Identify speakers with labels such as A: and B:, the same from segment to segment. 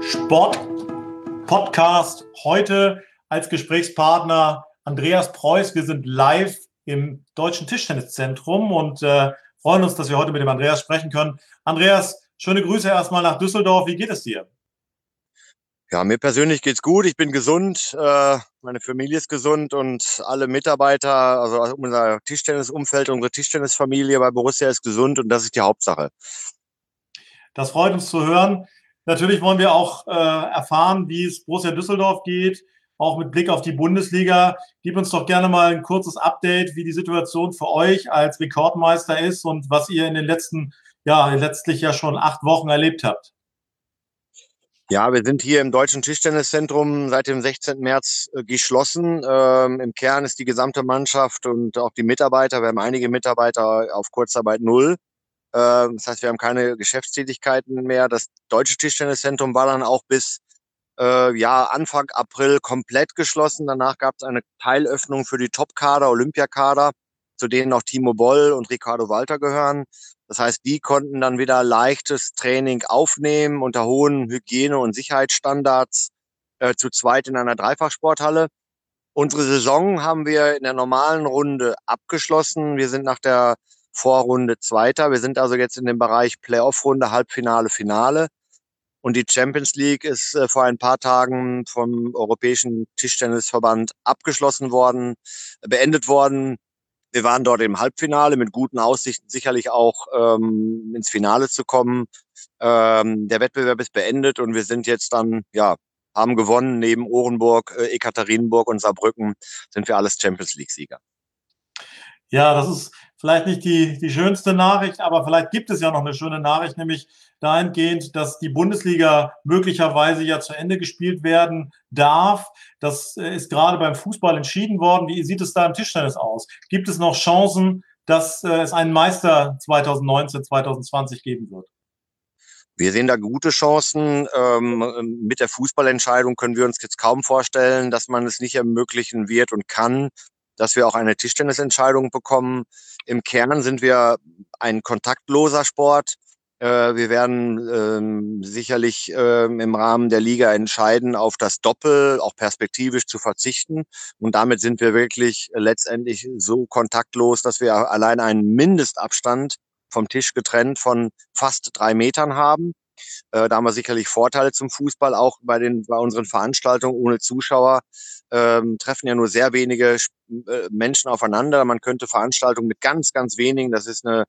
A: Sport-Podcast. Heute als Gesprächspartner Andreas Preuß. Wir sind live im Deutschen Tischtenniszentrum und freuen uns, dass wir heute mit dem Andreas sprechen können. Andreas, schöne Grüße erstmal nach Düsseldorf. Wie geht es dir?
B: Ja, mir persönlich geht's gut. Ich bin gesund. Meine Familie ist gesund und alle Mitarbeiter, also unser Tischtennisumfeld, unsere Tischtennisfamilie bei Borussia ist gesund und das ist die Hauptsache.
A: Das freut uns zu hören. Natürlich wollen wir auch erfahren, wie es Borussia Düsseldorf geht, auch mit Blick auf die Bundesliga. Gib uns doch gerne mal ein kurzes Update, wie die Situation für euch als Rekordmeister ist und was ihr in den letzten, letztlich ja schon 8 Wochen erlebt habt.
B: Ja, wir sind hier im Deutschen Tischtenniszentrum seit dem 16. März geschlossen. Im Kern ist die gesamte Mannschaft und auch die Mitarbeiter, wir haben einige Mitarbeiter auf Kurzarbeit null. Das heißt, wir haben keine Geschäftstätigkeiten mehr. Das Deutsche Tischtenniszentrum war dann auch bis Anfang April komplett geschlossen. Danach gab es eine Teilöffnung für die Top-Kader, Olympiakader, zu denen auch Timo Boll und Ricardo Walter gehören. Das heißt, die konnten dann wieder leichtes Training aufnehmen unter hohen Hygiene- und Sicherheitsstandards zu zweit in einer Dreifachsporthalle. Unsere Saison haben wir in der normalen Runde abgeschlossen. Wir sind nach der Vorrunde Zweiter. Wir sind also jetzt in dem Bereich Playoff-Runde, Halbfinale, Finale. Und die Champions League ist vor ein paar Tagen vom Europäischen Tischtennisverband abgeschlossen worden, beendet worden. Wir waren dort im Halbfinale mit guten Aussichten, sicherlich auch ins Finale zu kommen. Der Wettbewerb ist beendet und wir sind jetzt dann, haben gewonnen. Neben Orenburg, Ekaterinburg und Saarbrücken sind wir alles Champions League-Sieger.
A: Ja, das ist vielleicht nicht die schönste Nachricht, aber vielleicht gibt es ja noch eine schöne Nachricht, nämlich dahingehend, dass die Bundesliga möglicherweise ja zu Ende gespielt werden darf. Das ist gerade beim Fußball entschieden worden. Wie sieht es da im Tischtennis aus? Gibt es noch Chancen, dass es einen Meister 2019, 2020 geben wird?
B: Wir sehen da gute Chancen. Mit der Fußballentscheidung können wir uns jetzt kaum vorstellen, dass man es nicht ermöglichen wird und kann, dass wir auch eine Tischtennisentscheidung bekommen. Im Kern sind wir ein kontaktloser Sport. Wir werden sicherlich im Rahmen der Liga entscheiden, auf das Doppel auch perspektivisch zu verzichten. Und damit sind wir wirklich letztendlich so kontaktlos, dass wir allein einen Mindestabstand vom Tisch getrennt von fast 3 Metern haben. Da haben wir sicherlich Vorteile zum Fußball, auch bei unseren Veranstaltungen ohne Zuschauer. Treffen ja nur sehr wenige Menschen aufeinander. Man könnte Veranstaltungen mit ganz, ganz wenigen, das ist eine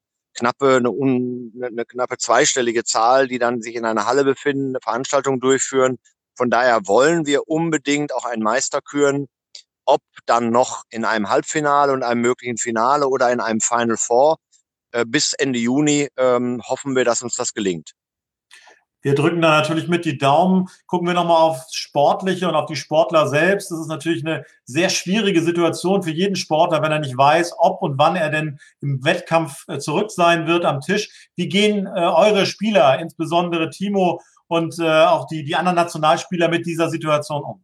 B: knappe zweistellige Zahl, die dann sich in einer Halle befinden, eine Veranstaltung durchführen. Von daher wollen wir unbedingt auch einen Meister küren. Ob dann noch in einem Halbfinale und einem möglichen Finale oder in einem Final Four. Bis Ende Juni hoffen wir, dass uns das gelingt.
A: Wir drücken da natürlich mit die Daumen. Gucken wir nochmal aufs Sportliche und auf die Sportler selbst. Das ist natürlich eine sehr schwierige Situation für jeden Sportler, wenn er nicht weiß, ob und wann er denn im Wettkampf zurück sein wird am Tisch. Wie gehen eure Spieler, insbesondere Timo und auch die anderen Nationalspieler, mit dieser Situation um?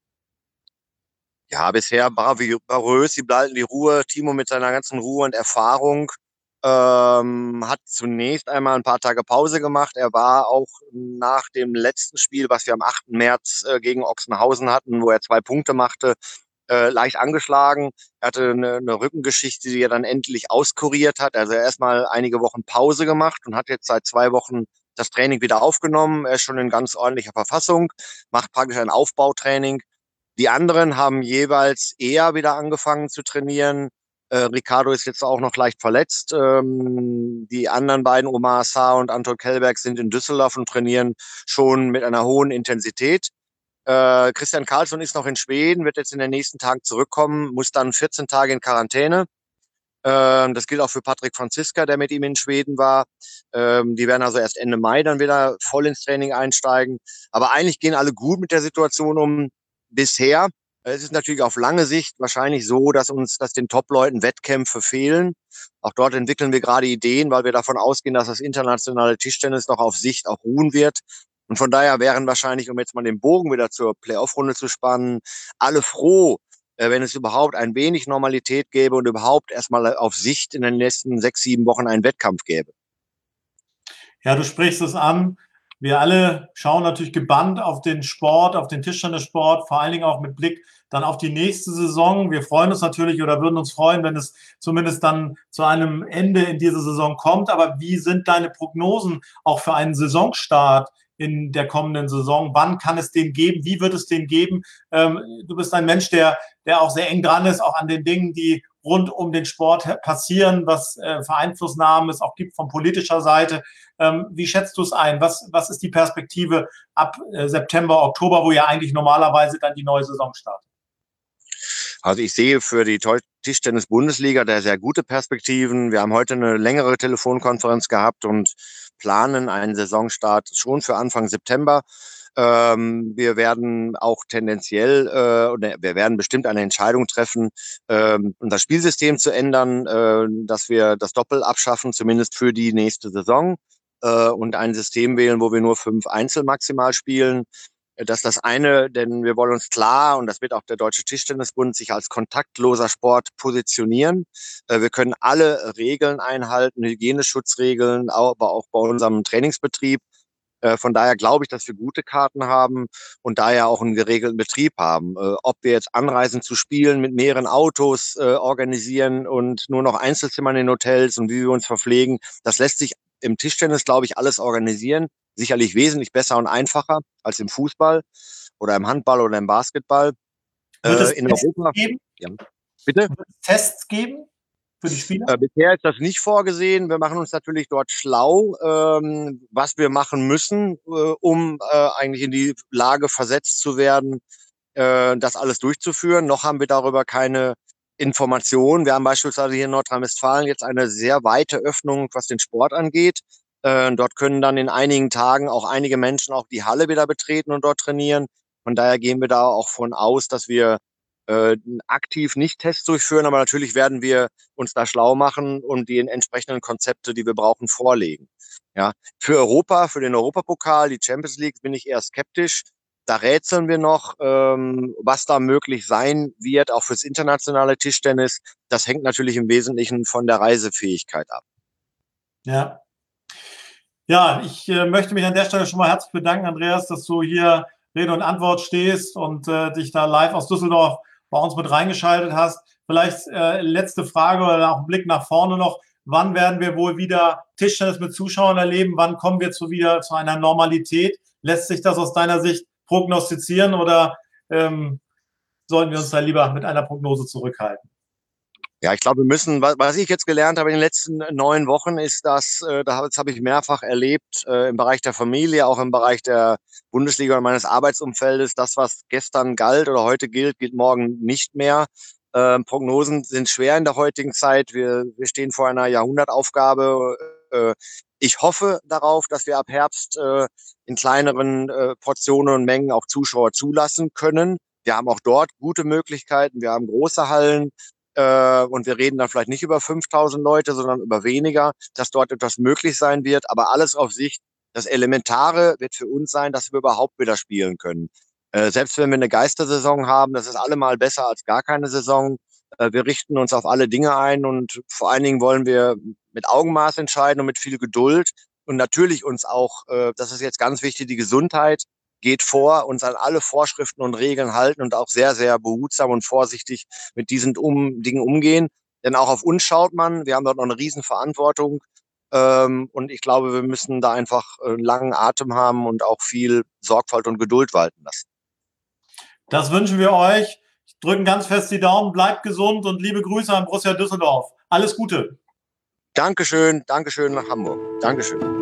B: Ja, bisher bravourös, sie behalten die Ruhe. Timo mit seiner ganzen Ruhe und Erfahrung hat zunächst einmal ein paar Tage Pause gemacht. Er war auch nach dem letzten Spiel, was wir am 8. März gegen Ochsenhausen hatten, wo er 2 Punkte machte, leicht angeschlagen. Er hatte eine Rückengeschichte, die er dann endlich auskuriert hat. Also erstmal einige Wochen Pause gemacht und hat jetzt seit 2 Wochen das Training wieder aufgenommen. Er ist schon in ganz ordentlicher Verfassung, macht praktisch ein Aufbautraining. Die anderen haben jeweils eher wieder angefangen zu trainieren. Ricardo ist jetzt auch noch leicht verletzt. Die anderen beiden, Omar Assar und Anton Kellberg, sind in Düsseldorf und trainieren schon mit einer hohen Intensität. Christian Karlsson ist noch in Schweden, wird jetzt in den nächsten Tagen zurückkommen, muss dann 14 Tage in Quarantäne. Das gilt auch für Patrick Franziska, der mit ihm in Schweden war. Die werden also erst Ende Mai dann wieder voll ins Training einsteigen. Aber eigentlich gehen alle gut mit der Situation um bisher. Es ist natürlich auf lange Sicht wahrscheinlich so, dass den Top-Leuten Wettkämpfe fehlen. Auch dort entwickeln wir gerade Ideen, weil wir davon ausgehen, dass das internationale Tischtennis noch auf Sicht auch ruhen wird. Und von daher wären wahrscheinlich, um jetzt mal den Bogen wieder zur Playoff-Runde zu spannen, alle froh, wenn es überhaupt ein wenig Normalität gäbe und überhaupt erstmal auf Sicht in den nächsten 6, 7 Wochen einen Wettkampf gäbe.
A: Ja, du sprichst es an. Wir alle schauen natürlich gebannt auf den Sport, auf den Tischtennissport, vor allen Dingen auch mit Blick dann auf die nächste Saison. Wir freuen uns natürlich oder würden uns freuen, wenn es zumindest dann zu einem Ende in dieser Saison kommt. Aber wie sind deine Prognosen auch für einen Saisonstart in der kommenden Saison? Wann kann es den geben? Wie wird es den geben? Du bist ein Mensch, der auch sehr eng dran ist, auch an den Dingen, die rund um den Sport passieren, was für Einflussnahmen es auch gibt von politischer Seite. Wie schätzt du es ein? Was ist die Perspektive ab September, Oktober, wo ja eigentlich normalerweise dann die neue Saison startet?
B: Also ich sehe für die Tischtennis-Bundesliga da sehr gute Perspektiven. Wir haben heute eine längere Telefonkonferenz gehabt und planen einen Saisonstart schon für Anfang September. Wir werden auch tendenziell, oder wir werden bestimmt eine Entscheidung treffen, unser Spielsystem zu ändern, dass wir das Doppel abschaffen, zumindest für die nächste Saison, und ein System wählen, wo wir nur 5 Einzel maximal spielen. Das ist das eine, denn wir wollen uns klar, und das wird auch der Deutsche Tischtennisbund, sich als kontaktloser Sport positionieren. Wir können alle Regeln einhalten, Hygieneschutzregeln, aber auch bei unserem Trainingsbetrieb. Von daher glaube ich, dass wir gute Karten haben und daher auch einen geregelten Betrieb haben. Ob wir jetzt anreisen zu Spielen mit mehreren Autos organisieren und nur noch Einzelzimmer in den Hotels und wie wir uns verpflegen, das lässt sich im Tischtennis, glaube ich, alles organisieren. Sicherlich wesentlich besser und einfacher als im Fußball oder im Handball oder im Basketball.
A: Wird es
B: In
A: Tests
B: Europa,
A: geben?
B: ja, bitte?
A: Wird es Tests geben für die Spieler?
B: Bisher ist das nicht vorgesehen. Wir machen uns natürlich dort schlau, was wir machen müssen, um eigentlich in die Lage versetzt zu werden, das alles durchzuführen. Noch haben wir darüber keine Informationen. Wir haben beispielsweise hier in Nordrhein-Westfalen jetzt eine sehr weite Öffnung, was den Sport angeht. Dort können dann in einigen Tagen auch einige Menschen auch die Halle wieder betreten und dort trainieren. Von daher gehen wir da auch von aus, dass wir aktiv nicht Tests durchführen, aber natürlich werden wir uns da schlau machen und die entsprechenden Konzepte, die wir brauchen, vorlegen. Ja, für Europa, für den Europapokal, die Champions League bin ich eher skeptisch. Da rätseln wir noch, was da möglich sein wird, auch fürs internationale Tischtennis. Das hängt natürlich im Wesentlichen von der Reisefähigkeit ab.
A: Ja. Ja, ich möchte mich an der Stelle schon mal herzlich bedanken, Andreas, dass du hier Rede und Antwort stehst und dich da live aus Düsseldorf bei uns mit reingeschaltet hast. Vielleicht letzte Frage oder auch ein Blick nach vorne noch. Wann werden wir wohl wieder Tischtennis mit Zuschauern erleben? Wann kommen wir wieder zu einer Normalität? Lässt sich das aus deiner Sicht prognostizieren oder sollten wir uns da lieber mit einer Prognose zurückhalten?
B: Ja, ich glaube, wir müssen, was ich jetzt gelernt habe in den letzten 9 Wochen, ist, dass, das habe ich mehrfach erlebt, im Bereich der Familie, auch im Bereich der Bundesliga und meines Arbeitsumfeldes, das, was gestern galt oder heute gilt, gilt morgen nicht mehr. Prognosen sind schwer in der heutigen Zeit. Wir stehen vor einer Jahrhundertaufgabe. Ich hoffe darauf, dass wir ab Herbst in kleineren Portionen und Mengen auch Zuschauer zulassen können. Wir haben auch dort gute Möglichkeiten. Wir haben große Hallen. Und wir reden dann vielleicht nicht über 5.000 Leute, sondern über weniger, dass dort etwas möglich sein wird. Aber alles auf Sicht. Das Elementare wird für uns sein, dass wir überhaupt wieder spielen können. Selbst wenn wir eine Geistersaison haben, das ist allemal besser als gar keine Saison. Wir richten uns auf alle Dinge ein und vor allen Dingen wollen wir mit Augenmaß entscheiden und mit viel Geduld und natürlich uns auch, das ist jetzt ganz wichtig, die Gesundheit geht vor, uns an alle Vorschriften und Regeln halten und auch sehr, sehr behutsam und vorsichtig mit diesen Dingen umgehen. Denn auch auf uns schaut man. Wir haben dort noch eine Riesenverantwortung. Und ich glaube, wir müssen da einfach einen langen Atem haben und auch viel Sorgfalt und Geduld walten lassen.
A: Das wünschen wir euch. Drücken ganz fest die Daumen, bleibt gesund und liebe Grüße an Borussia Düsseldorf. Alles Gute.
B: Dankeschön, Dankeschön nach Hamburg. Dankeschön.